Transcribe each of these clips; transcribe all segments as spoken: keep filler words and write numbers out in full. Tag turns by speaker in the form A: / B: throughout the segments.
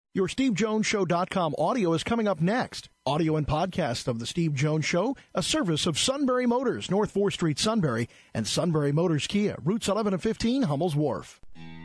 A: Your Steve Jones Show dot com audio is coming up next. Audio and podcast of The Steve Jones Show, a service of Sunbury Motors, North fourth Street, Sunbury, and Sunbury Motors Kia, routes eleven and fifteen, Hummel's Wharf.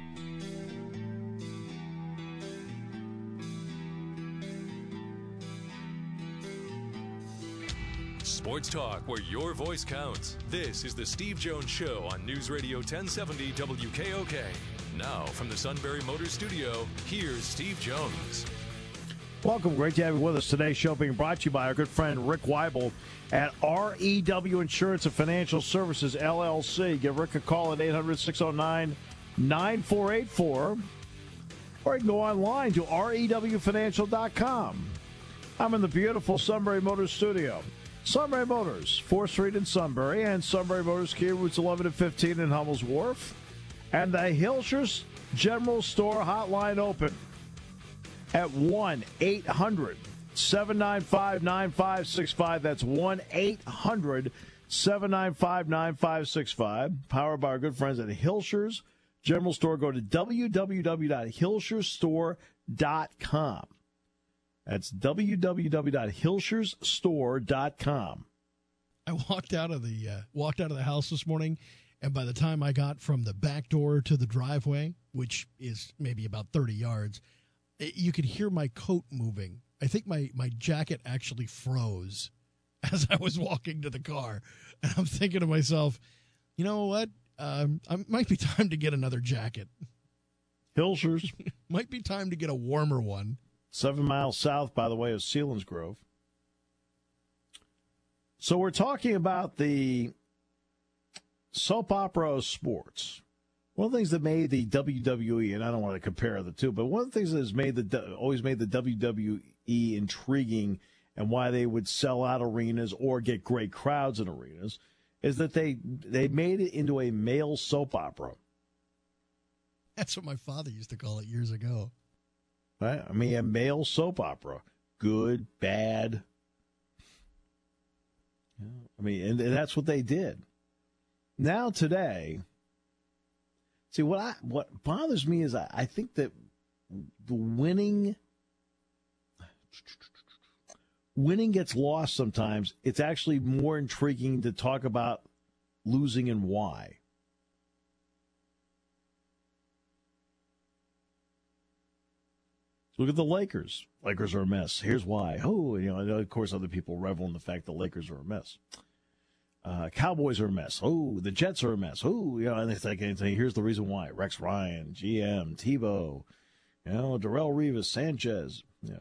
B: Sports talk where your voice counts. This is The Steve Jones Show on News Radio ten seventy W K O K. Now, from the Sunbury Motors Studio, here's Steve Jones.
C: Welcome. Great to have you with us. Today's show being brought to you by our good friend Rick Weibel at R E W Insurance and Financial Services, L L C. Give Rick a call at eight hundred, six oh nine, nine four eight four, or you can go online to R E W financial dot com. I'm in the beautiful Sunbury Motors Studio. Sunbury Motors, fourth Street in Sunbury, and Sunbury Motors Kia, routes eleven and fifteen in Hummel's Wharf. And the Hilshers General Store hotline open at one eight hundred, seven nine five, nine five six five. That's one eight hundred, seven nine five, nine five six five. Powered by our good friends at Hilshers General Store. Go to w w w dot hilshers store dot com. That's w w w dot hilshers store dot com.
D: I walked out of the uh, walked out of the house this morning, and by the time I got from the back door to the driveway, which is maybe about thirty yards, it, you could hear my coat moving. I think my, my jacket actually froze as I was walking to the car. And I'm thinking to myself, you know what? Um, it might be time to get another jacket.
C: Hilshers.
D: Might be time to get a warmer one.
C: Seven miles south, by the way, of Selinsgrove. So we're talking about the soap opera of sports. One of the things that made the W W E, and I don't want to compare the two, but one of the things that has made the always made the W W E intriguing and why they would sell out arenas or get great crowds in arenas is that they they made it into a male soap opera.
D: That's what my father used to call it years ago.
C: Right? I mean, a male soap opera. Good, bad. I mean, and that's what they did. Now today, see, what I what bothers me is I, I think that the winning winning gets lost sometimes. It's actually more intriguing to talk about losing and why. Look at the Lakers. Lakers are a mess. Here's why. Oh, you know, of course, other people revel in the fact the Lakers are a mess. Uh, Cowboys are a mess. Oh, the Jets are a mess. Oh, you know, and it's like, and say, here's the reason why. Rex Ryan, G M, Tebow, you know, Darrelle Revis, Sanchez. Yeah.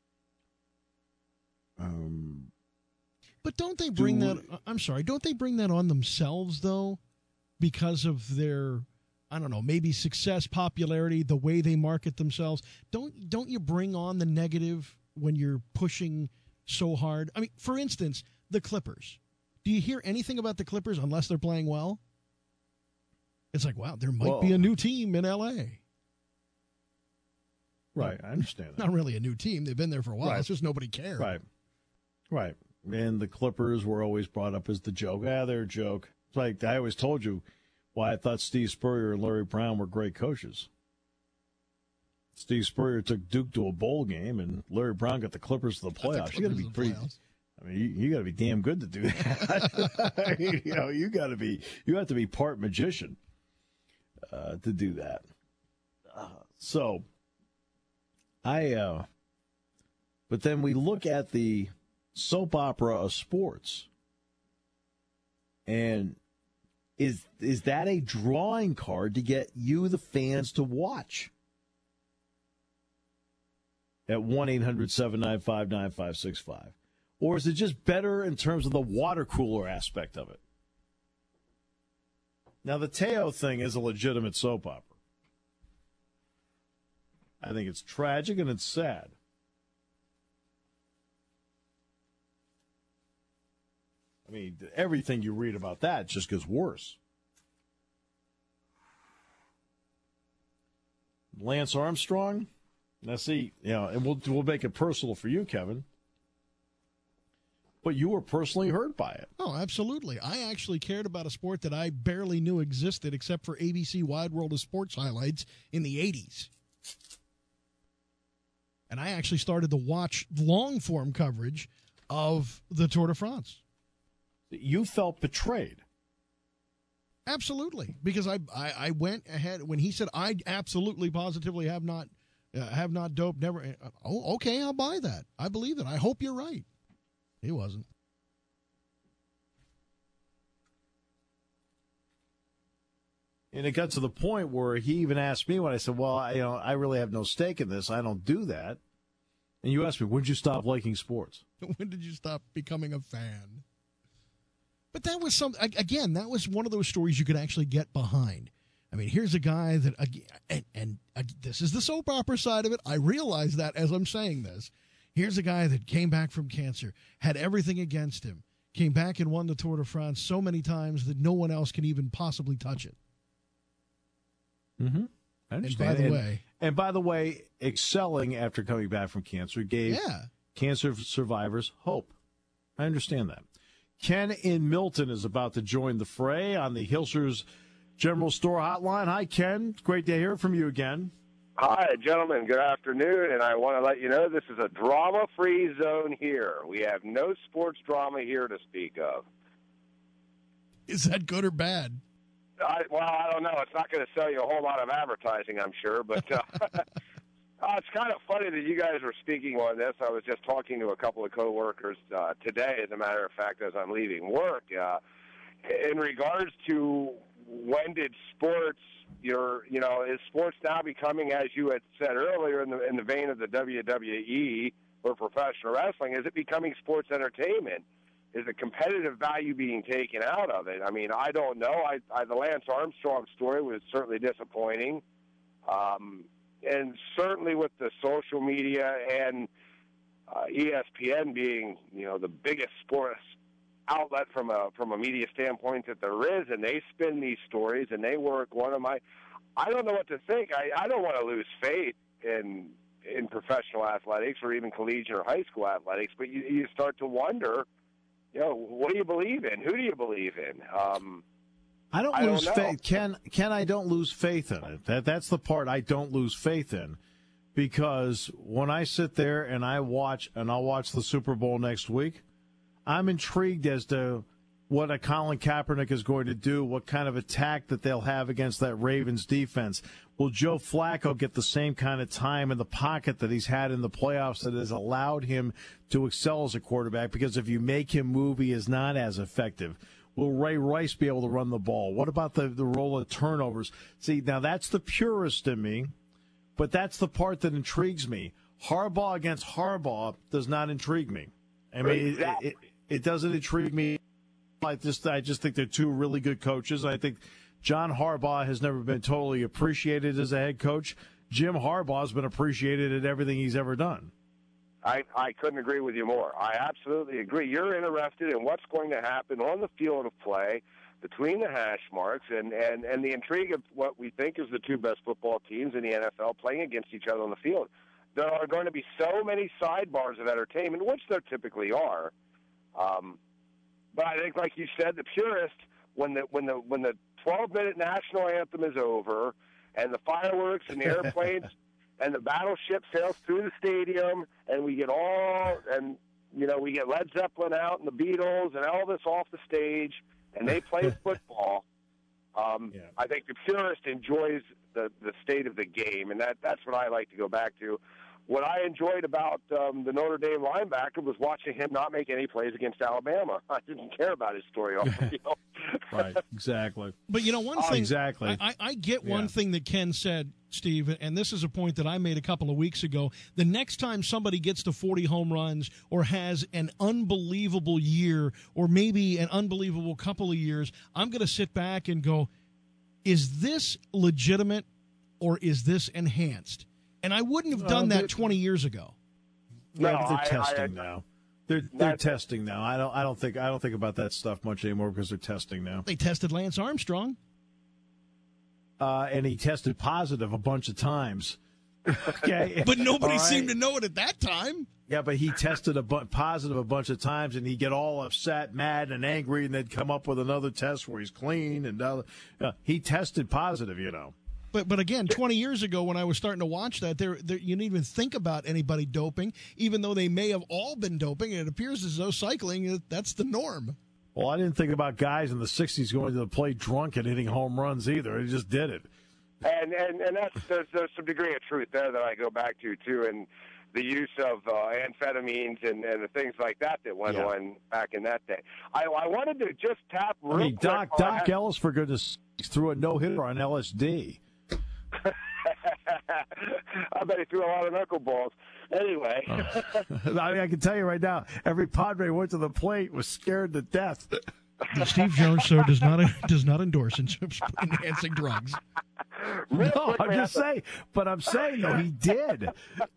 C: Um,
D: but don't they bring
C: do,
D: that? I'm sorry. Don't they bring that on themselves though, because of their, I don't know, maybe success, popularity, the way they market themselves? Don't don't you bring on the negative when you're pushing so hard? I mean, for instance, the Clippers. Do you hear anything about the Clippers unless they're playing well? It's like, wow, there might
C: well,
D: be a new team in L A.
C: Right, I understand that.
D: Not really a new team. They've been there for a while.
C: Right.
D: It's just nobody cared.
C: Right, right. And the Clippers were always brought up as the joke. Ah, they're a joke. It's like I always told you why I thought Steve Spurrier and Larry Brown were great coaches. Steve Spurrier took Duke to a bowl game, and Larry Brown got the Clippers to the playoffs. You got to be pretty. Playoffs. I mean, you, you got to be damn good to do that. I mean, you know, you got to be. You have to be part magician uh, to do that. Uh, so, I. Uh, but then we look at the soap opera of sports, and is is that a drawing card to get you, the fans, to watch? At one eight hundred, seven nine five, nine five six five. Or is it just better in terms of the water cooler aspect of it? Now, the Teo thing is a legitimate soap opera. I think it's tragic and it's sad. I mean, everything you read about that just gets worse. Lance Armstrong? Now, see, you know, and we'll, we'll make it personal for you, Kevin. But you were personally hurt by it.
D: Oh, absolutely. I actually cared about a sport that I barely knew existed except for A B C Wide World of Sports highlights in the eighties. and I actually started to watch long-form coverage of the Tour de France.
C: You felt betrayed.
D: Absolutely, because I, I, I went ahead when he said I absolutely positively have not uh, have not doped. Never. Oh, okay, I'll buy that. I believe it. I hope you're right. He wasn't.
C: And it got to the point where he even asked me when I said, well, I, you know, I really have no stake in this. I don't do that. And you asked me, when did you stop liking sports?
D: When did you stop becoming a fan? But that was some, again, that was one of those stories you could actually get behind. I mean, here's a guy that, and, and, and this is the soap opera side of it. I realize that as I'm saying this. Here's a guy that came back from cancer, had everything against him, came back and won the Tour de France so many times that no one else can even possibly touch it.
C: Mm-hmm. I understand.
D: And by the
C: and,
D: way,
C: and by the way, excelling after coming back from cancer gave
D: yeah.
C: cancer survivors hope. I understand that. Ken in Milton is about to join the fray on the Hilshers General Store Hotline. Hi, Ken. Great to hear from you again.
E: Hi, gentlemen. Good afternoon, and I want to let you know this is a drama-free zone here. We have no sports drama here to speak of.
D: Is that good or bad?
E: I, well, I don't know. It's not going to sell you a whole lot of advertising, I'm sure, but uh, uh, it's kind of funny that you guys were speaking on this. I was just talking to a couple of coworkers uh, today, as a matter of fact, as I'm leaving work, uh, in regards to when did sports, your, you know, is sports now becoming, as you had said earlier, in the in the vein of the W W E or professional wrestling, is it becoming sports entertainment? Is the competitive value being taken out of it? I mean, I don't know. I, I the Lance Armstrong story was certainly disappointing, um, and certainly with the social media and uh, E S P N being, you know, the biggest sports outlet from a from a media standpoint that there is, and they spin these stories and they work one of my. I don't know what to think. I, I don't want to lose faith in in professional athletics or even collegiate or high school athletics, but you, you start to wonder. You know, what do you believe in? Who do you believe in? Um,
C: I don't
E: I
C: lose
E: don't know.
C: faith. Ken, Ken, I don't lose faith in it. That that's the part I don't lose faith in, because when I sit there and I watch, and I'll watch the Super Bowl next week, I'm intrigued as to what a Colin Kaepernick is going to do, what kind of attack that they'll have against that Ravens defense. Will Joe Flacco get the same kind of time in the pocket that he's had in the playoffs that has allowed him to excel as a quarterback? Because if you make him move, he is not as effective. Will Ray Rice be able to run the ball? What about the, the role of turnovers? See, now that's the purist in me, but that's the part that intrigues me. Harbaugh against Harbaugh does not intrigue me. I mean,
E: exactly.
C: it, it, it doesn't intrigue me. I just, I just think they're two really good coaches. I think John Harbaugh has never been totally appreciated as a head coach. Jim Harbaugh has been appreciated at everything he's ever done.
E: I, I couldn't agree with you more. I absolutely agree. You're interested in what's going to happen on the field of play between the hash marks and, and, and the intrigue of what we think is the two best football teams in the N F L playing against each other on the field. There are going to be so many sidebars of entertainment, which there typically are. Um, but I think, like you said, the purist, when the when the when the twelve-minute national anthem is over, and the fireworks and the airplanes and the battleship sails through the stadium, and we get all and you know we get Led Zeppelin out and the Beatles and Elvis off the stage, and they play football. Um, yeah. I think the purist enjoys the the state of the game, and that that's what I like to go back to. What I enjoyed about um, the Notre Dame linebacker was watching him not make any plays against Alabama. I didn't care about his story. You know?
C: Right, exactly.
D: But, you know, one thing.
C: Exactly.
D: I, I get one
C: yeah.
D: thing that Ken said, Steve, and this is a point that I made a couple of weeks ago. The next time somebody gets to forty home runs or has an unbelievable year or maybe an unbelievable couple of years, I'm going to sit back and go, is this legitimate or is this enhanced? And I wouldn't have done uh, that twenty years ago.
C: No, yeah, they're
E: I,
C: testing
E: I, I,
C: now. They're they're testing now. I don't I don't think I don't think about that stuff much anymore because they're testing now.
D: They tested Lance Armstrong,
C: uh, and he tested positive a bunch of times. Okay,
D: but nobody
C: right.
D: seemed to know it at that time.
C: Yeah, but he tested a bu- positive a bunch of times, and he'd get all upset, mad, and angry, and they'd come up with another test where he's clean. And uh, uh, he tested positive, you know.
D: But but again, twenty years ago when I was starting to watch that, there, there you didn't even think about anybody doping, even though they may have all been doping. And it appears as though cycling, that's the norm.
C: Well, I didn't think about guys in the sixties going to the plate drunk and hitting home runs either. They just did it.
E: And and, and that's there's, there's some degree of truth there that I go back to, too, and the use of uh, amphetamines and, and the things like that that went
C: yeah.
E: on back in that day. I, I wanted to just tap real
C: I mean,
E: quick
C: Doc,
E: on
C: Doc
E: that.
C: Ellis, for goodness sakes, threw a no-hitter on L S D.
E: I bet he threw a lot of knuckleballs. Anyway.
C: uh, I mean, I can tell you right now, every Padre went to the plate was scared to death.
D: The Steve Jones Show does not does not endorse enhancing drugs.
E: Real
C: No,
E: quick,
C: I'm
E: man,
C: just saying, but I'm saying, though, he did.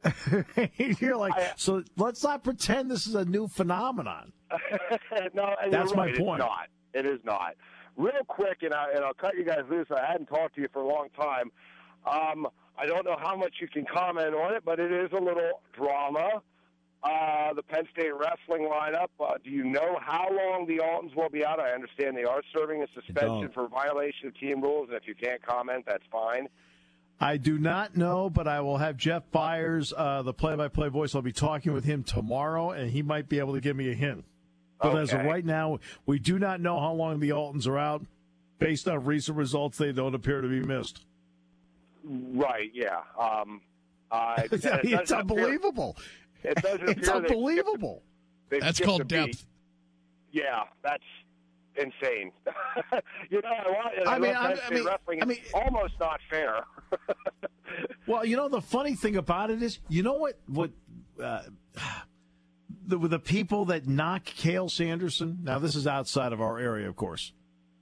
C: You're like,
E: I-
C: so let's not pretend this is a new phenomenon.
E: no, and
C: That's
E: you're
C: my
E: right,
C: point.
E: It's not. It is not. Real quick, and, I, and I'll cut you guys loose. I hadn't talked to you for a long time. Um, I don't know how much you can comment on it, but it is a little drama. Uh, the Penn State wrestling lineup. Uh, do you know how long the Altons will be out? I understand they are serving a suspension
C: don't.
E: for violation of team rules, and if you can't comment, that's fine.
C: I do not know, but I will have Jeff Byers, uh, the play-by-play voice. I'll be talking with him tomorrow, and he might be able to give me a hint. But as of
E: Okay.
C: right now, we do not know how long the Altons are out. Based on recent results, they don't appear to be missed.
E: Right, yeah. Um, uh, it-
C: It's,
E: it
C: it's
E: doesn't appear-
C: unbelievable.
E: It doesn't
C: It's
E: appear they-
C: unbelievable.
E: they've
D: That's
E: skipped
D: called
E: a beat.
D: depth.
E: Yeah, that's insane. you know, I, want, I,
C: I mean,
E: love
C: I-
E: Penn
C: I
E: State
C: mean-
E: wrestling.
C: I mean-
E: It's almost not fair.
C: Well, you know, the funny thing about it is, you know what, what uh, the, the people that knock Cale Sanderson, now this is outside of our area, of course.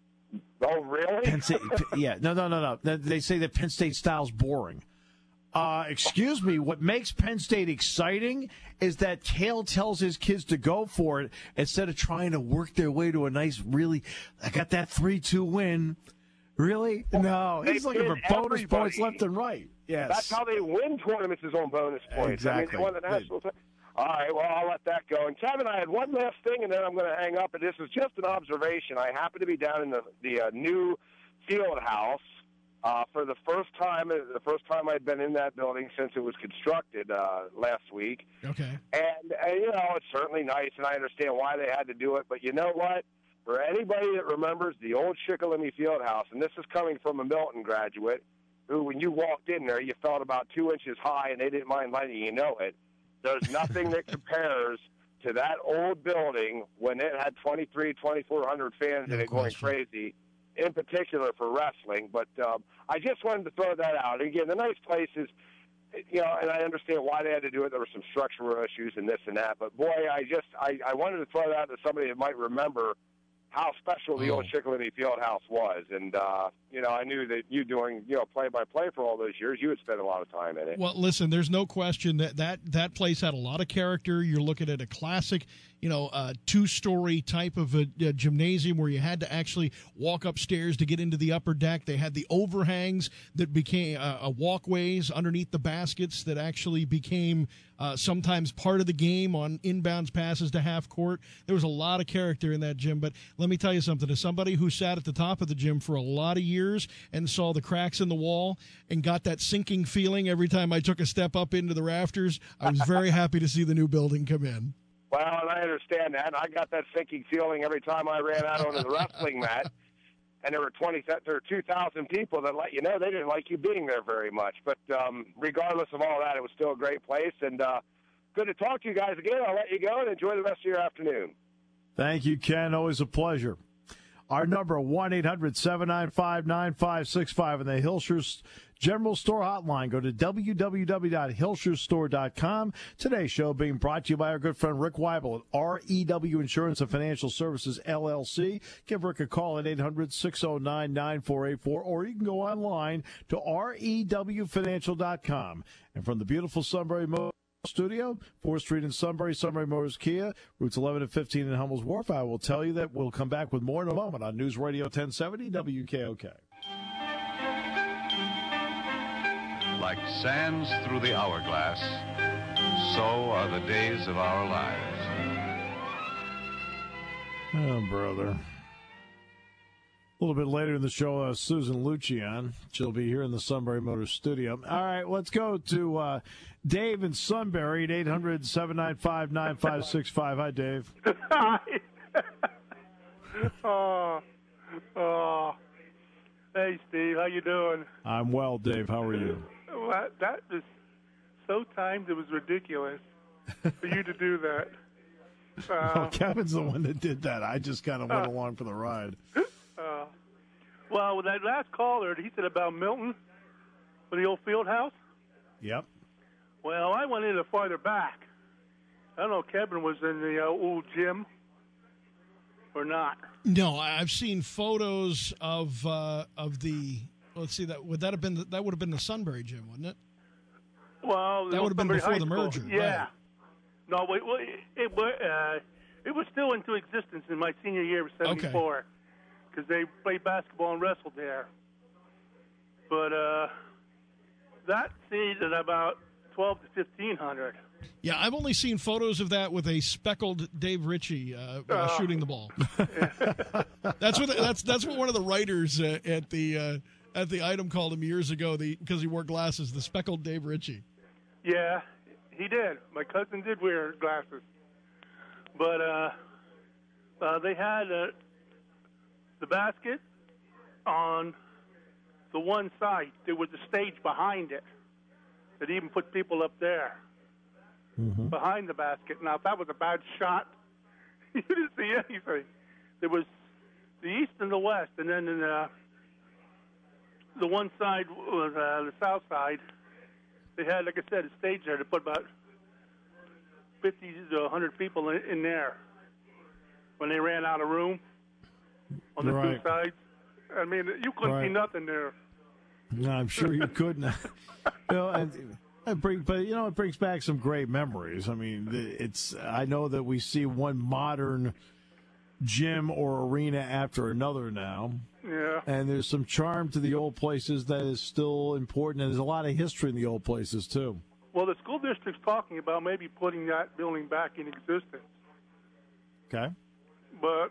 E: Oh, really?
C: Penn State, yeah, no, no, no, no. They say that Penn State style's boring. Uh, excuse me, what makes Penn State exciting is that Cale tells his kids to go for it instead of trying to work their way to a nice, really, I got that three two win. Really? No,
E: They
C: he's looking for
E: pin
C: bonus points
E: everybody.
C: left and right. Yes.
E: That's how they win tournaments, is on bonus points.
C: Exactly.
E: I mean, they won the national. All right, well, I'll let that go. And Kevin, I had one last thing, and then I'm going to hang up. And this is just an observation. I happen to be down in the the uh, new field house uh, for the first time. The first time I'd been in that building since it was constructed uh, last week.
D: Okay.
E: And, and, you know, it's certainly nice, and I understand why they had to do it. But you know what? For anybody that remembers the old Shikellamy Fieldhouse, and this is coming from a Milton graduate, who, when you walked in there, you felt about two inches high, and they didn't mind letting you know it. There's nothing that compares to that old building when it had twenty-three, twenty-four hundred fans
D: No
E: in it going
D: question.
E: crazy, in particular for wrestling. But um, I just wanted to throw that out. And again, the nice place is, you know, and I understand why they had to do it. There were some structural issues and this and that. But, boy, I just I, I wanted to throw that out to somebody that might remember how special the
D: Oh.
E: old Shikellamy Fieldhouse was. And, uh, you know, I knew that you doing, you know, play-by-play for all those years, you would spend a lot of time in it.
D: Well, listen, there's no question that that, that place had a lot of character. You're looking at a classic, you know, uh, two-story type of a, a gymnasium where you had to actually walk upstairs to get into the upper deck. They had the overhangs that became uh, uh, walkways underneath the baskets that actually became uh, sometimes part of the game on inbounds passes to half court. There was a lot of character in that gym. But let me tell you something. As somebody who sat at the top of the gym for a lot of years and saw the cracks in the wall and got that sinking feeling every time I took a step up into the rafters, I was very happy to see the new building come in.
E: Well, and I understand that. And I got that sinking feeling every time I ran out onto the wrestling mat. And there were twenty, there were two thousand people that let you know they didn't like you being there very much. But um, regardless of all that, it was still a great place. And uh, good to talk to you guys again. I'll let you go and enjoy the rest of your afternoon.
C: Thank you, Ken. Always a pleasure. Our number, one eight hundred seven nine five nine five six five, and the Hilshire General Store hotline. Go to w w w dot hilshire store dot com. Today's show being brought to you by our good friend Rick Weibel at R E W Insurance and Financial Services, L L C. Give Rick a call at eight hundred six oh nine nine four eight four, or you can go online to R E W financial dot com. And from the beautiful Sunbury Motors Studio, fourth Street in Sunbury, Sunbury Motors Kia, routes eleven and fifteen in Hummel's Wharf. I will tell you that we'll come back with more in a moment on News Radio ten seventy W K O K.
F: Like sands through the hourglass, so are the days of our lives.
C: Oh, brother. A little bit later in the show, uh, Susan Lucian. She'll be here in the Sunbury Motors studio. All right, let's go to uh, Dave in Sunbury at eight hundred, seven nine five, nine five six five. Hi, Dave.
G: Hi. oh, oh. Hey, Steve. How you doing?
C: I'm well, Dave. How are you?
G: Well, that was so timed, it was ridiculous for you to do that. Uh,
C: well, Kevin's the one that did that. I just kind of went uh, along for the ride.
G: Uh, well, with that last caller, he said about Milton, with the old field house.
C: Yep.
G: Well, I went in farther back. I don't know if Kevin was in the uh, old gym or not.
D: No, I've seen photos of uh, of the. Let's see, that would that have been the, that would have been the Sunbury gym, wouldn't it?
G: Well,
D: that would have been before
G: the
D: merger.
G: Yeah.
D: Right.
G: No, wait, well, it it, uh, it was still into existence in my senior year of seventy-four because okay. they played basketball and wrestled there. But uh, that season about twelve to fifteen hundred.
D: Yeah, I've only seen photos of that with a speckled Dave Ritchie uh, uh, uh, shooting the ball. that's what that's that's what one of the writers uh, at the uh, at the item called him years ago because he wore glasses. The speckled Dave Ritchie.
G: Yeah, he did. My cousin did wear glasses, but uh, uh, they had uh, the basket on the one side. There was a stage behind it that even put people up there. Mm-hmm. Behind the basket. Now, if that was a bad shot, you didn't see anything. There was the east and the west, and then in the, the one side was uh, the south side. They had, like I said, a stage there to put about fifty to one hundred people in, in there when they ran out of room on the
C: right.
G: two sides. I mean, you couldn't
C: right.
G: see nothing there.
C: No, I'm sure you couldn't. you know, and, It bring, but you know, it brings back some great memories. I mean, it's. I know that we see one modern gym or arena after another now.
G: Yeah.
C: And there's some charm to the old places that is still important, and there's a lot of history in the old places too.
G: Well, the school district's talking about maybe putting that building back in existence.
C: Okay.
G: But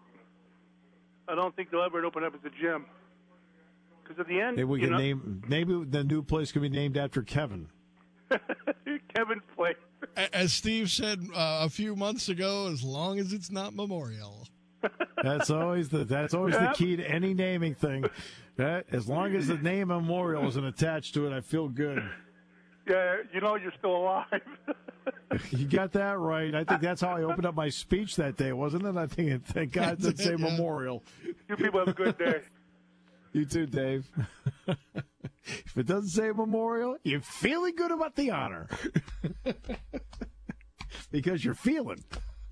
G: I don't think they'll ever open up as a gym. Because at the end,
C: maybe we
G: you
C: can
G: know,
C: name. Maybe the new place can be named after Kevin.
G: Kevin's place.
D: As Steve said uh, a few months ago, as long as it's not Memorial.
C: That's always the that's always yep. the key to any naming thing. That, as long as the name Memorial isn't attached to it, I feel good.
G: Yeah, you know you're still alive.
C: You got that right. I think that's how I opened up my speech that day, wasn't it? I think thank God it didn't say yeah. Memorial.
G: You people have a good day.
C: You too, Dave. If it doesn't say Memorial, you're feeling good about the honor. Because you're feeling.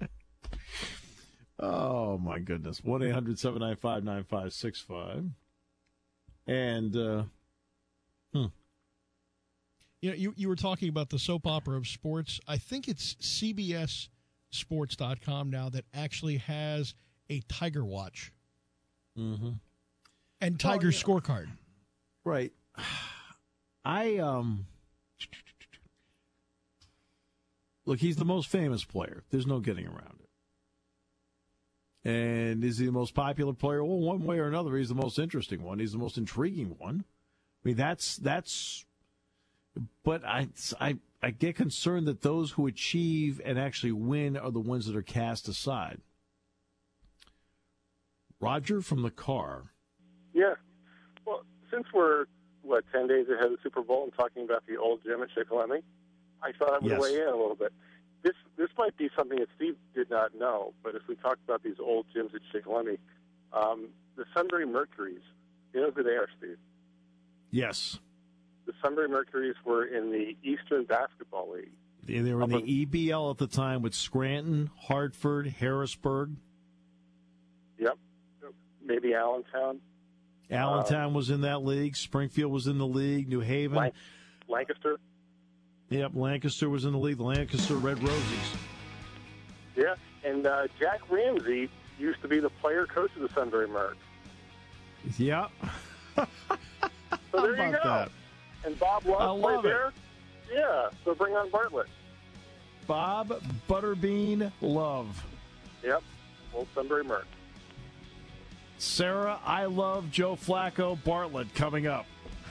C: Oh, my goodness. one eight hundred seven nine five nine five six five. And, uh, hmm.
D: You know, you, you were talking about the soap opera of sports. I think it's C B S sports dot com now that actually has a Tiger Watch.
C: Mm-hmm.
D: And Tiger oh, yeah. scorecard.
C: Right. I, um, look, he's the most famous player. There's no getting around it. And is he the most popular player? Well, one way or another, he's the most interesting one. He's the most intriguing one. I mean, that's, that's, but I, I, I get concerned that those who achieve and actually win are the ones that are cast aside. Roger from the car.
H: Yeah. Well, since we're, what, ten days ahead of the Super Bowl and talking about the old gym at Shikellamy, I thought I would
C: yes.
H: weigh in a little bit. This this might be something that Steve did not know, but if we talk about these old gyms at Shikellamy, um, the Sunbury Mercuries, you know who they are, Steve?
C: Yes.
H: The Sunbury Mercuries were in the Eastern Basketball League.
C: They, they were in the E B L at the time with Scranton, Hartford, Harrisburg.
H: Yep. Maybe Allentown.
C: Allentown uh, was in that league. Springfield was in the league. New Haven.
H: Lanc- Lancaster.
C: Yep, Lancaster was in the league. The Lancaster Red Rosies.
H: Yeah, and uh, Jack Ramsey used to be the player coach of the Sunbury Merc.
C: Yeah.
H: So there
C: How
H: you go.
C: That?
H: And Bob Love played there. Yeah, so bring on Bartlett.
C: Bob Butterbean Love.
H: Yep, old Sunbury Merc.
C: Sarah, I love Joe Flacco Bartlett coming up.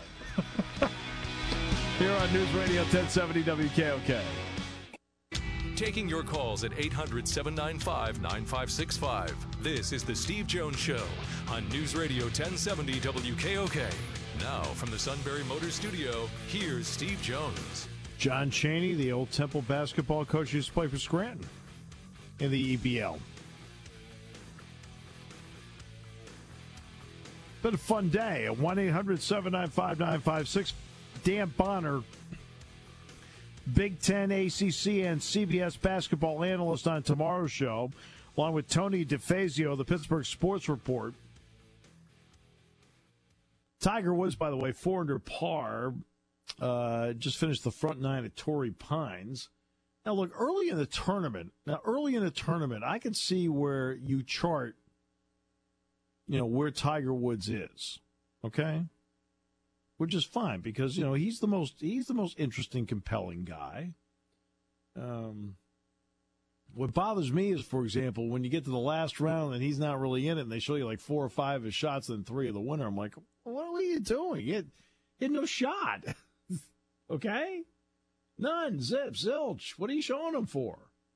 C: Here on News Radio ten seventy W K O K.
B: Taking your calls at eight hundred, seven nine five, nine five six five. This is The Steve Jones Show on News Radio ten seventy W K O K. Now, from the Sunbury Motors Studio, here's Steve Jones.
C: John Chaney, the old Temple basketball coach, used to play for Scranton in the E B L. Been a fun day at one eight hundred, seven nine five, nine five six. Dan Bonner, Big Ten, A C C, and C B S basketball analyst on tomorrow's show, along with Tony DeFazio, the Pittsburgh Sports Report. Tiger Woods, by the way, four under par, uh, just finished the front nine at Torrey Pines. Now, look, early in the tournament, now early in the tournament, I can see where you chart, you know, where Tiger Woods is, okay? Which is fine because, you know, he's the most he's the most interesting, compelling guy. Um, what bothers me is, for example, when you get to the last round and he's not really in it and they show you like four or five of his shots and three of the winner, I'm like, what are you doing? You had, you had no shot. Okay? None. Zip, zilch. What are you showing him for?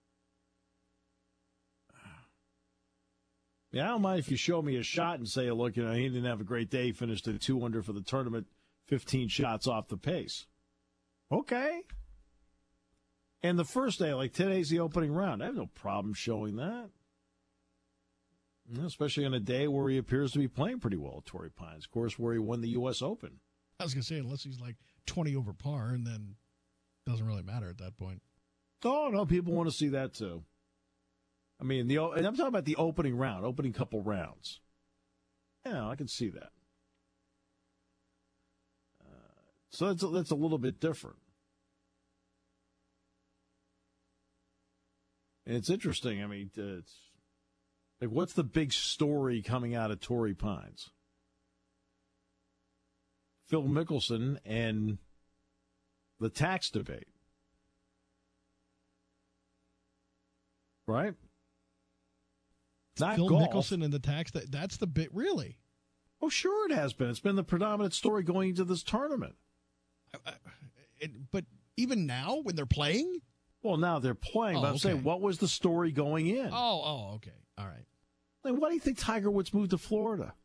C: Yeah, I don't mind if you show me a shot and say, look, you know, he didn't have a great day. He finished at two under for the tournament, fifteen shots off the pace. Okay. And the first day, like today's the opening round. I have no problem showing that. Especially on a day where he appears to be playing pretty well at Torrey Pines, of course, where he won the U S Open.
D: I was going to say, unless he's like twenty over par, and then it doesn't really matter at that point.
C: Oh, no, people want to see that too. I mean, the and I'm talking about the opening round, opening couple rounds. Yeah, I can see that. Uh, so that's a, that's a little bit different. And it's interesting. I mean, uh, it's like, what's the big story coming out of Torrey Pines? Phil Mickelson and the tax debate, right? Not
D: Phil
C: golf.
D: Mickelson and the tax, that, that's the bit, really?
C: Oh, sure it has been. It's been the predominant story going into this tournament.
D: I, I, it, but even now, when they're playing?
C: Well, now they're playing,
D: Oh,
C: but I'm
D: okay.
C: saying, what was the story going in?
D: Oh, oh, okay. All right.
C: Like, why do you think Tiger Woods moved to Florida?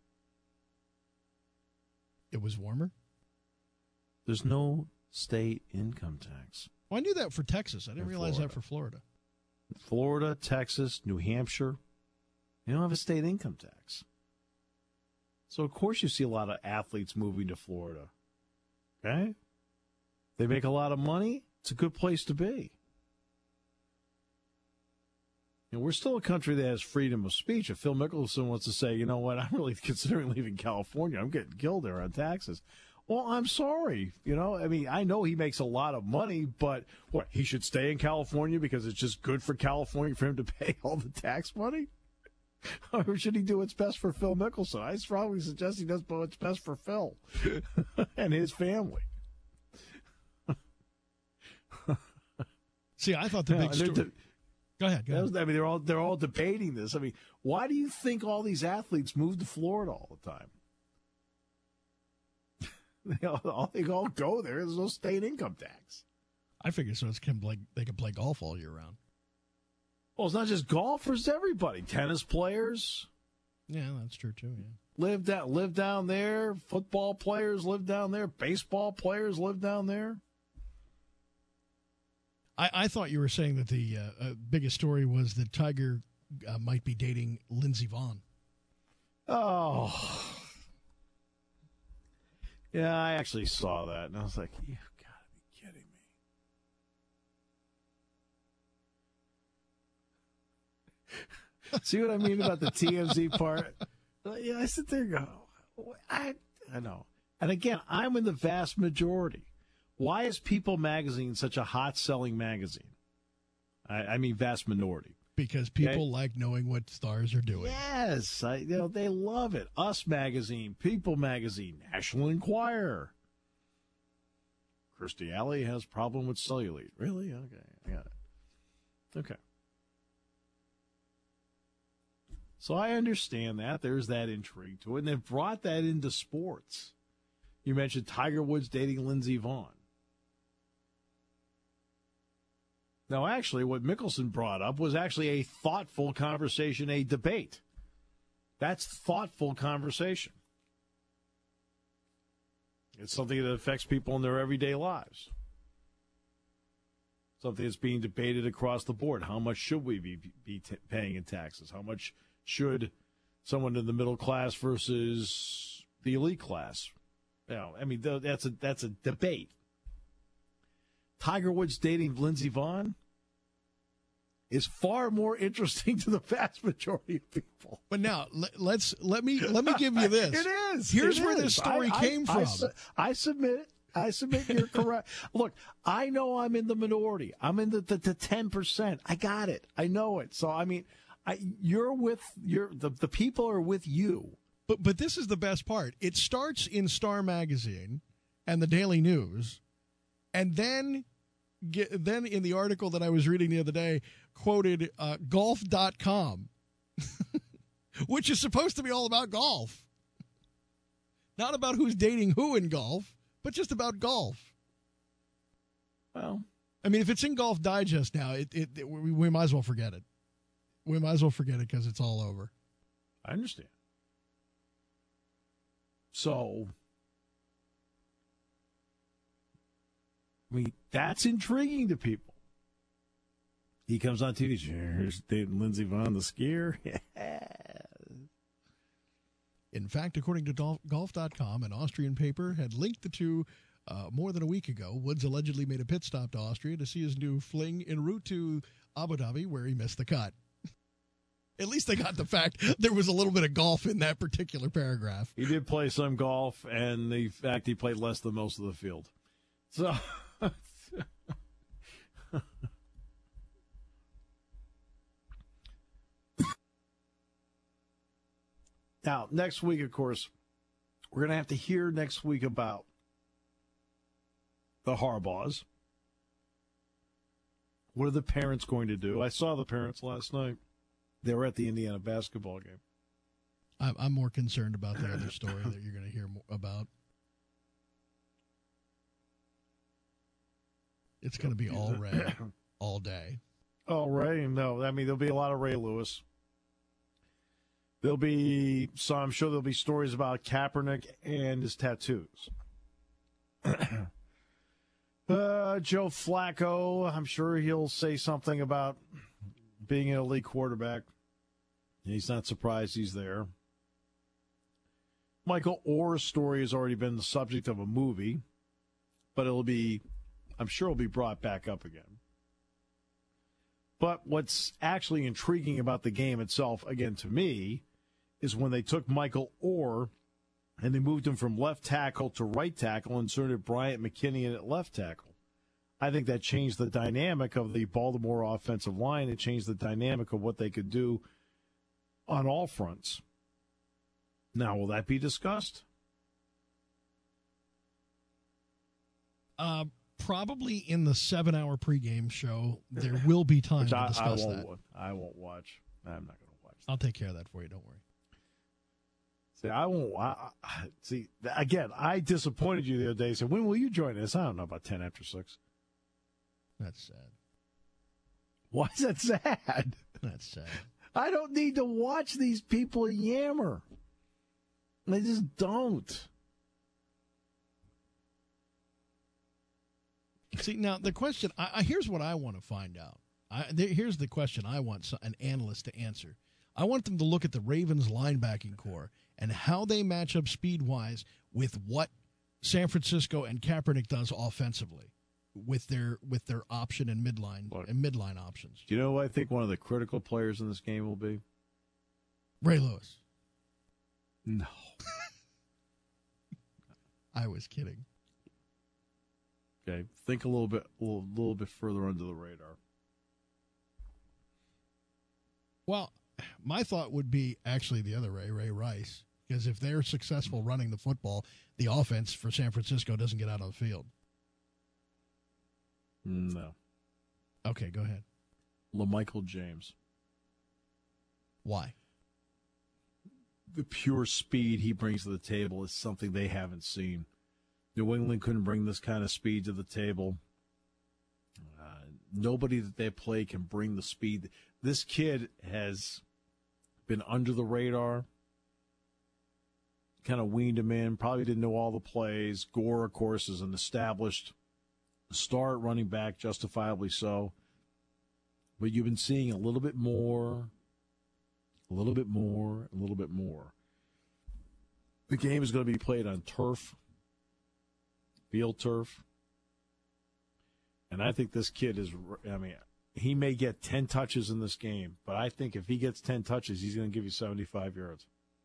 D: It was warmer?
C: There's no state income tax.
D: Well, I knew that for Texas. I didn't
C: In
D: realize
C: Florida.
D: that for Florida.
C: Florida, Texas, New Hampshire, you don't have a state income tax. So, of course, you see a lot of athletes moving to Florida. Okay? They make a lot of money. It's a good place to be. And we're still a country that has freedom of speech. If Phil Mickelson wants to say, you know what, I'm really considering leaving California, I'm getting killed there on taxes. Well, I'm sorry. You know, I mean, I know he makes a lot of money, but what, he should stay in California because it's just good for California for him to pay all the tax money? Or should he do what's best for Phil Mickelson? I strongly suggest he does what's best for Phil and his family.
D: See, I thought the
C: Yeah,
D: big
C: and they're
D: story...
C: de-
D: Go ahead. Go
C: That
D: ahead.
C: was- I mean, they're all they're all debating this. I mean, why do you think all these athletes move to Florida all the time? they, all, they all go there. There's no state income tax.
D: I figure so it's can play, they can play golf all year round.
C: Well, it's not just golfers. Everybody, tennis players
D: Yeah, that's true, too, yeah.
C: live down live down there. Football players live down there. Baseball players live down there.
D: I, I thought you were saying that the uh, uh, biggest story was that Tiger uh, might be dating Lindsey Vonn.
C: Oh, yeah, I actually saw that, and I was like, "You've got to be kidding me." See what I mean about the T M Z part? Yeah, I sit there and go, I, I know. And again, I'm in the vast majority. Why is People Magazine such a hot-selling magazine? I, I mean, vast minority.
D: Because people
C: Okay.
D: like knowing what stars are doing.
C: Yes, I, you know, they love it. Us Magazine, People Magazine, National Enquirer. Kirstie Alley has problem with cellulite. Really? Okay, I got it. Okay. So I understand that. There's that intrigue to it. And they've brought that into sports. You mentioned Tiger Woods dating Lindsey Vonn. Now, actually, what Mickelson brought up was actually a thoughtful conversation, a debate. That's thoughtful conversation. It's something that affects people in their everyday lives. Something that's being debated across the board. How much should we be, be t- paying in taxes? How much should someone in the middle class versus the elite class? You know, I mean, that's a that's a debate. Tiger Woods dating Lindsey Vonn is far more interesting to the vast majority of people.
D: But now let, let's let me let me give you this.
C: It is.
D: Here's
C: it
D: where
C: is.
D: this story
C: I,
D: came
C: I,
D: from.
C: I, I submit it. I submit you're correct. Look, I know I'm in the minority. I'm in the, the, the ten percent. I got it. I know it. So I mean, I, you're with you're the the people are with you.
D: But but this is the best part. It starts in Star Magazine and the Daily News, and then get, then in the article that I was reading the other day, quoted uh, golf dot com, which is supposed to be all about golf. Not about who's dating who in golf, but just about golf.
C: Well,
D: I mean, if it's in Golf Digest now, it, it, it we, we might as well forget it. We might as well forget it because it's all over.
C: I understand. So, I mean, that's intriguing to people. He comes on T V, here's dating Lindsey Vonn, the skier.
D: In fact, according to golf dot com, an Austrian paper had linked the two uh, more than a week ago. Woods allegedly made a pit stop to Austria to see his new fling en route to Abu Dhabi, where he missed the cut. At least they got the fact there was a little bit of golf in that particular paragraph.
C: He did play some golf, and the fact he played less than most of the field. So, now, next week, of course, we're going to have to hear next week about the Harbaughs. What are the parents going to do? I saw the parents last night. They were at the Indiana basketball game.
D: I'm, I'm more concerned about the other story that you're going to hear more about. It's going to be all Ray all day.
C: Oh, Ray? No, I mean, there'll be a lot of Ray Lewis. There'll be, so I'm sure there'll be stories about Kaepernick and his tattoos. uh, Joe Flacco, I'm sure he'll say something about being an elite quarterback. He's not surprised he's there. Michael Orr's story has already been the subject of a movie, but it'll be, I'm sure it'll be brought back up again. But what's actually intriguing about the game itself, again, to me, is when they took Michael Orr and they moved him from left tackle to right tackle and inserted Bryant McKinnie in at left tackle. I think that changed the dynamic of the Baltimore offensive line. It changed the dynamic of what they could do on all fronts. Now, will that be discussed?
D: Uh, probably in the seven-hour pregame show, there will be time
C: Which
D: to
C: I,
D: discuss
C: I won't,
D: that.
C: I won't watch. I'm not going to watch that.
D: I'll take care of that for you. Don't worry.
C: See, I won't. I, I, see, again, I disappointed you the other day. Said, when will you join us? I don't know, about ten after six.
D: That's sad.
C: Why is that sad?
D: That's sad.
C: I don't need to watch these people yammer. They just don't.
D: See, now the question, I, I, here's what I want to find out. I, there, here's the question I want so, an analyst to answer. I want them to look at the Ravens linebacking core and how they match up speed-wise with what San Francisco and Kaepernick does offensively with their with their option and midline
C: Look,
D: and midline options.
C: Do you know who I think one of the critical players in this game will be?
D: Ray Lewis.
C: No.
D: I was kidding.
C: Okay, think a little bit, a little, little bit further under the radar.
D: Well, my thought would be actually the other Ray, Ray Rice, because if they're successful running the football, the offense for San Francisco doesn't get out on the field.
C: No.
D: Okay, go ahead.
C: LaMichael James.
D: Why?
C: the pure speed he brings to the table is something they haven't seen. New England couldn't bring this kind of speed to the table. Uh, nobody that they play can bring the speed. This kid has been under the radar, kind of weaned him in, probably didn't know all the plays. Gore, of course, is an established star at running back, justifiably so. But you've been seeing a little bit more, a little bit more, a little bit more. The game is going to be played on turf, field turf. And I think this kid is, I mean, he may get ten touches in this game, but I think if he gets ten touches, he's going to give you seventy-five yards.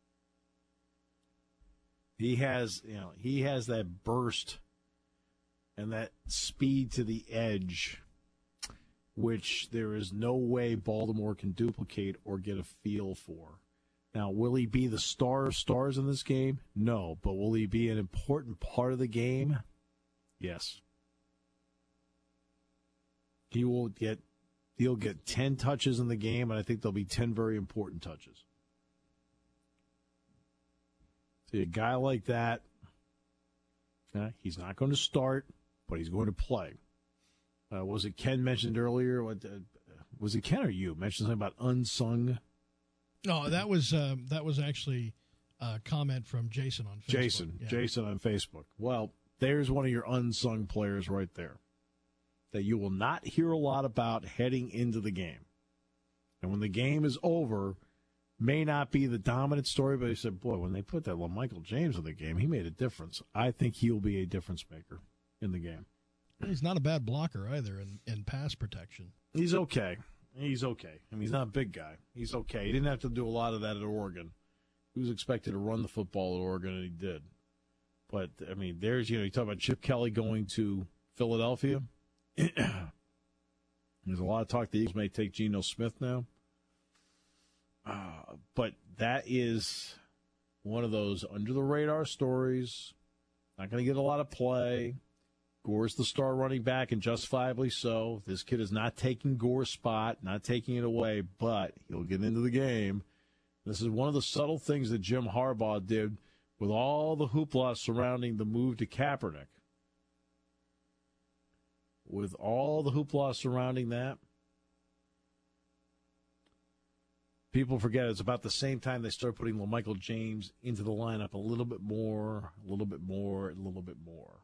C: He has, you know, he has that burst and that speed to the edge, which there is no way Baltimore can duplicate or get a feel for. Now, will he be the star of stars in this game? No, but will he be an important part of the game? Yes. He will get, he'll get ten touches in the game, and I think there'll be ten very important touches. See, a guy like that, uh, he's not going to start, but he's going to play. Uh, was it Ken mentioned earlier? What uh, was it Ken or you mentioned something about unsung?
D: No, that was um, that was actually a comment from Jason on Facebook.
C: Jason, yeah. Jason on Facebook. Well, there's one of your unsung players right there that you will not hear a lot about heading into the game. And when the game is over, may not be the dominant story, but he said, boy, when they put that Michael James in the game, he made a difference. I think he'll be a difference maker in the game.
D: He's not a bad blocker either in, in pass protection.
C: He's okay. He's okay. I mean, he's not a big guy. He's okay. He didn't have to do a lot of that at Oregon. He was expected to run the football at Oregon, and he did. But, I mean, there's, you know, you talk about Chip Kelly going to Philadelphia. There's a lot of talk the Eagles may take Geno Smith now. Uh, but that is one of those under-the-radar stories. Not going to get a lot of play. Gore's the star running back, and justifiably so. This kid is not taking Gore's spot, not taking it away, but he'll get into the game. This is one of the subtle things that Jim Harbaugh did with all the hoopla surrounding the move to Kaepernick. With all the hoopla surrounding that, people forget it's about the same time they start putting LaMichael James into the lineup a little bit more, a little bit more, a little bit more.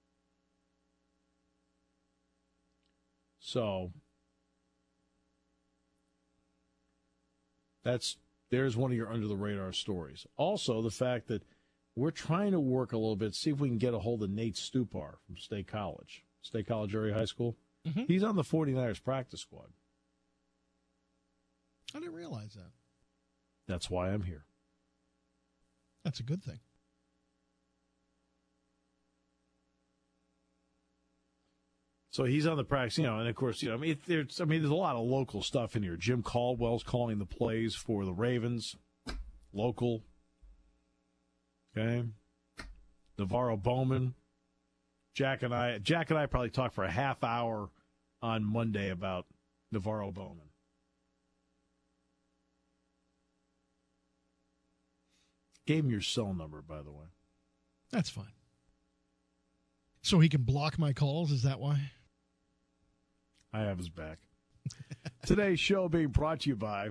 C: So that's there's one of your under-the-radar stories. Also, the fact that we're trying to work a little bit, see if we can get a hold of Nate Stupar from State College, State College Area High School. Mm-hmm. He's on the 49ers practice squad.
D: I didn't realize that.
C: That's why I'm here.
D: That's a good thing.
C: So he's on the practice, you know, and of course, you know, I mean, there's, I mean, there's a lot of local stuff in here. Jim Caldwell's calling the plays for the Ravens, local. Okay, Navarro Bowman, Jack and I, Jack and I probably talked for a half hour on Monday about Navarro Bowman. Gave him your cell number, by the way.
D: That's fine. So he can block my calls, is that why?
C: I have his back. Today's show being brought to you by...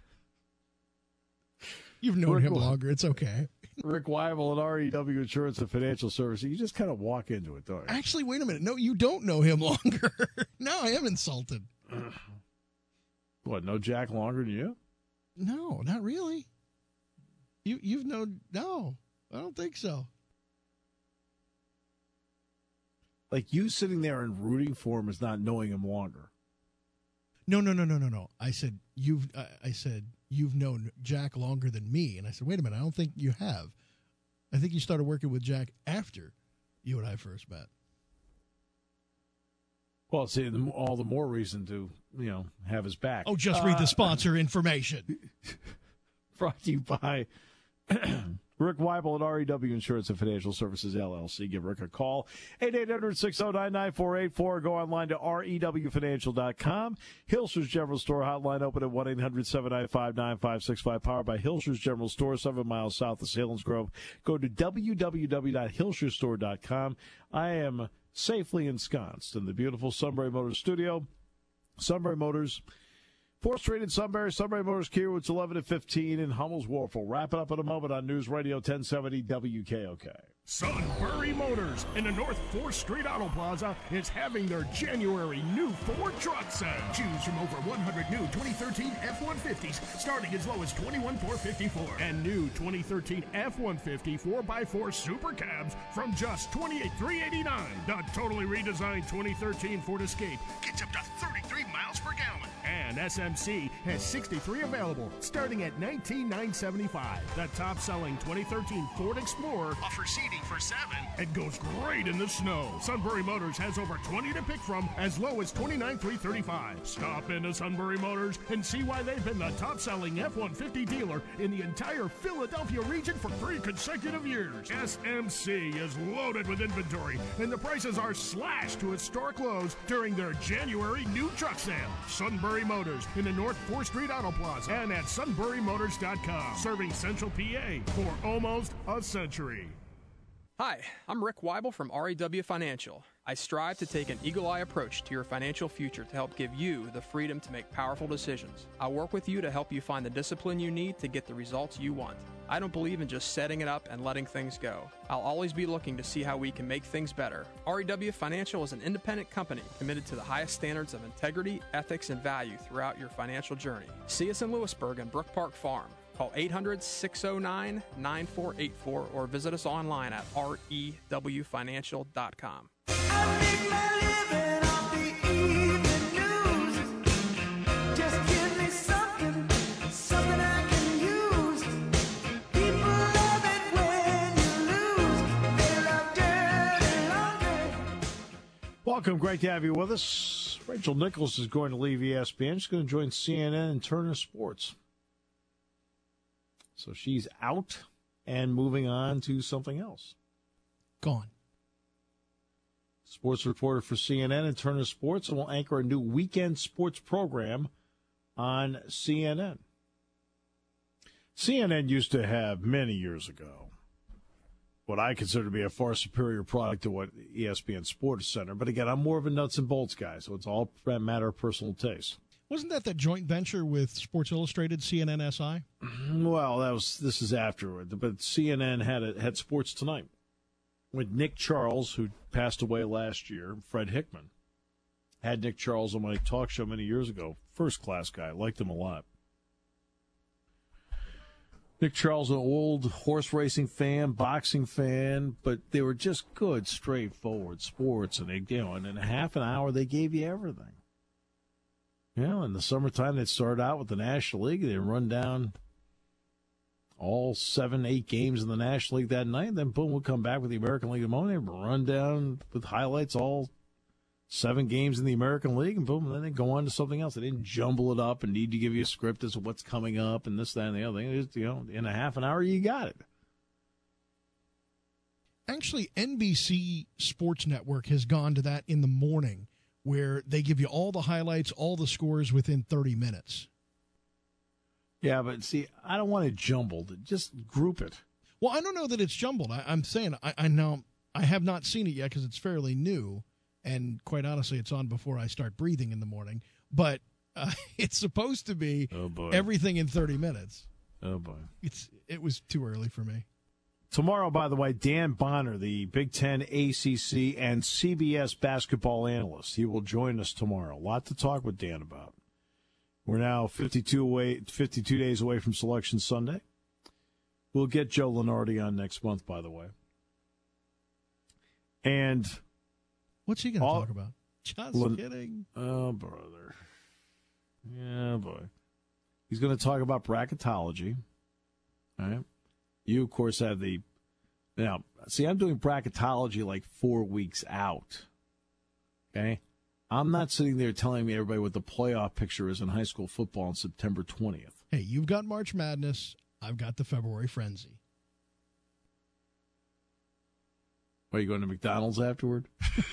D: You've known Rick him longer. It's okay.
C: Rick Weibel at R E W Insurance and Financial Services. You just kind of walk into it, don't you?
D: Actually, wait a minute. No, you don't know him longer. No, I am insulted.
C: What, no Jack longer than you?
D: No, not really. You, you've known... No, I don't think so.
C: Like, you sitting there and rooting for him is not knowing him longer.
D: No, no, no, no, no, no. I said you've. Uh, I said you've known Jack longer than me, and I said, wait a minute. I don't think you have. I think you started working with Jack after you and I first met.
C: Well, see, the, all the more reason to you know have his back.
D: Oh, just
C: uh,
D: read the sponsor information.
C: Brought to you by Rick Weibel at R E W Insurance and Financial Services, L L C. Give Rick a call, eight eight hundred, six oh nine, nine four eight four. Go online to R E W financial dot com. Hilscher's General Store hotline open at one eight hundred, seven nine five, nine five six five. Powered by Hilscher's General Store, seven miles south of Salem's Grove. Go to w w w dot hilscher store dot com. I am safely ensconced in the beautiful Sunbury Motors studio. Sunbury Motors, fourth Street in Sunbury. Sunbury Motors, Kia, it's eleven to fifteen in Hummel's Wharf. We'll wrap it up in a moment on News Radio ten seventy W K O K.
I: Sunbury Motors in the North fourth Street Auto Plaza is having their January new Ford truck sale. Choose from over one hundred new twenty thirteen F one fifties starting as low as twenty-one thousand four hundred fifty-four dollars and new twenty thirteen F one fifty four by four Super Cabs from just twenty-eight thousand three hundred eighty-nine dollars. The totally redesigned twenty thirteen Ford Escape gets up to thirty-three miles per gallon. And S M C has sixty-three available starting at nineteen thousand nine hundred seventy-five dollars. The top-selling twenty thirteen Ford Explorer offers seating for seven and goes great in the snow. Sunbury Motors has over twenty to pick from as low as twenty-nine thousand three hundred thirty-five dollars. Stop into Sunbury Motors and see why they've been the top-selling F one fifty dealer in the entire Philadelphia region for three consecutive years. S M C is loaded with inventory, and the prices are slashed to historic lows during their January new truck sale. Sunbury Motors in the North fourth Street Auto Plaza and at sunbury motors dot com, serving Central P A for almost a century.
J: Hi, I'm Rick Weibel from R E W Financial. I strive to take an eagle-eye approach to your financial future to help give you the freedom to make powerful decisions. I work with you to help you find the discipline you need to get the results you want. I don't believe in just setting it up and letting things go. I'll always be looking to see how we can make things better. R E W Financial is an independent company committed to the highest standards of integrity, ethics, and value throughout your financial journey. See us in Lewisburg and Brook Park Farm. Call eight hundred, six oh nine, nine four eight four or visit us online at R E W financial dot com.
C: Welcome. Great to have you with us. Rachel Nichols is going to leave E S P N. She's going to join C N N and Turner Sports. So she's out and moving on to something else.
D: Gone.
C: Sports reporter for C N N and Turner Sports, and will anchor a new weekend sports program on C N N. C N N used to have, many years ago, what I consider to be a far superior product to what E S P N Sports Center. But again, I'm more of a nuts and bolts guy, so it's all a matter of personal taste.
D: Wasn't that the joint venture with Sports Illustrated, C N N S I?
C: Well, that was this is afterward, but C N N had a, had Sports Tonight with Nick Charles, who passed away last year. Fred Hickman had Nick Charles on my talk show many years ago. First class guy, liked him a lot. Nick Charles, an old horse racing fan, boxing fan, but they were just good, straightforward sports, and they, you know, and in a half an hour they gave you everything. You know, in the summertime, they'd start out with the National League. They'd run down all seven, eight games in the National League that night. Then, boom, we'll come back with the American League of Money. They'd run down with highlights all seven games in the American League, and boom, and then they go on to something else. They didn't jumble it up and need to give you a script as to what's coming up and this, that, and the other thing. Just, you know, in a half an hour, you got it.
D: Actually, N B C Sports Network has gone to that in the morning, where they give you all the highlights, all the scores within thirty minutes.
C: Yeah, but see, I don't want it jumbled. Just group it.
D: Well, I don't know that it's jumbled. I, I'm saying I, I know I have not seen it yet because it's fairly new, and quite honestly, it's on before I start breathing in the morning. But uh, it's supposed to be
C: oh boy.
D: everything in thirty minutes.
C: Oh, boy.
D: It's It was too early for me.
C: Tomorrow, by the way, Dan Bonner, the Big Ten, A C C, and C B S basketball analyst. He will join us tomorrow. A lot to talk with Dan about. We're now fifty-two away, fifty-two days away from Selection Sunday. We'll get Joe Lunardi on next month, by the way. And
D: what's he going to talk about? Just
C: Lun-
D: kidding.
C: Oh, brother. Yeah, boy. He's going to talk about bracketology. All right. You, of course, have the – now, see, I'm doing bracketology like four weeks out, okay? I'm not sitting there telling me everybody what the playoff picture is in high school football on September twentieth.
D: Hey, you've got March Madness. I've got the February Frenzy.
C: Are you going to McDonald's afterward?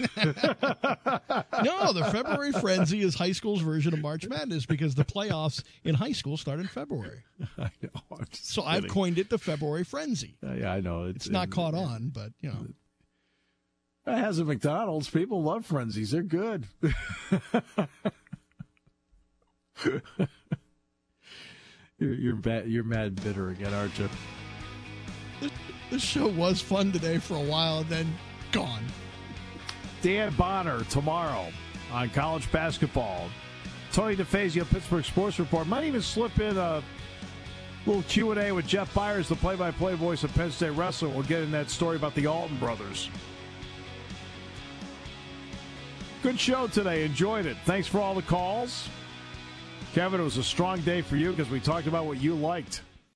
D: No, the February Frenzy is high school's version of March Madness because the playoffs in high school start in February.
C: I know. I'm just
D: so
C: kidding.
D: I've coined it the February Frenzy.
C: Uh, yeah, I know.
D: It's, it's not it, caught on, but, you know.
C: It has a McDonald's. People love Frenzies. They're good. you're you're, bad, you're mad and bitter again, aren't you?
D: This show was fun today for a while and then gone.
C: Dan Bonner tomorrow on college basketball. Tony DeFazio, Pittsburgh Sports Report. Might even slip in a little Q and A with Jeff Byers, the play-by-play voice of Penn State Wrestling. We'll get in that story about the Alton brothers. Good show today. Enjoyed it. Thanks for all the calls. Kevin, it was a strong day for you because we talked about what you liked.